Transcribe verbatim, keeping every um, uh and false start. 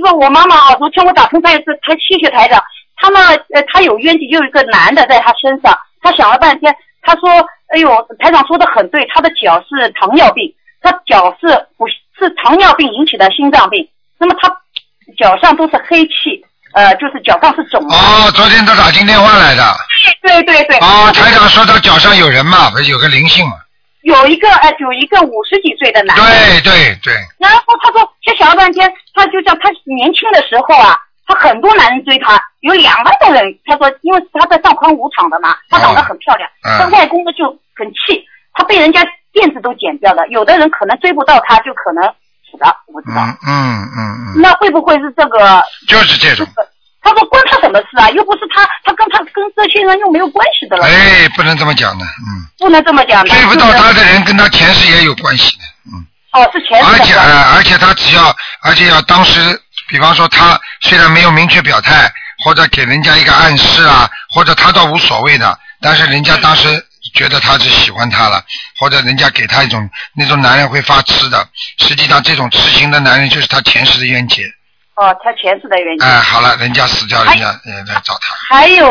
说我妈妈啊，昨天我打通他也是，他谢谢台长，他呢，呃，他有冤结，有一个男的在他身上，他想了半天，他说，哎呦，台长说的很对，他的脚是糖尿病，他脚是不是糖尿病引起的心脏病，那么他脚上都是黑气，呃，就是脚上是肿的。 哦，昨天他打进电话来的。 对对对。 哦，台长说他脚上有人嘛，不是有个灵性嘛。 有一个呃，有一个五十几岁的男的。 对对对。 然后他说，他想了半天，他就像他年轻的时候啊，他很多男人追他，有两万多人。他说，因为他在上宽舞场的嘛，他长得很漂亮， 哦、 他外公呢就很气，他被人家辫子都剪掉了。有的人可能追不到他，就可能死了，我不知道。 嗯嗯嗯嗯。 那会不会是这个？ 就是这种。 他说关他什么事啊？又不是他，他跟他跟这些人又没有关系的了。 哎，不能这么讲的，嗯。 不能这么讲的。 追不到他的人跟他前世也有关系的，嗯。 哦，是前世的。 而且而且他只要，而且要当时，比方说他虽然没有明确表态，或者给人家一个暗示啊，或者他倒无所谓的，但是人家当时觉得他是喜欢他了，或者人家给他一种那种男人会发痴的，实际上这种痴情的男人就是他前世的冤结。 哦，他前世的冤结。 哎，好了，人家死掉，人家也来找他。 还有。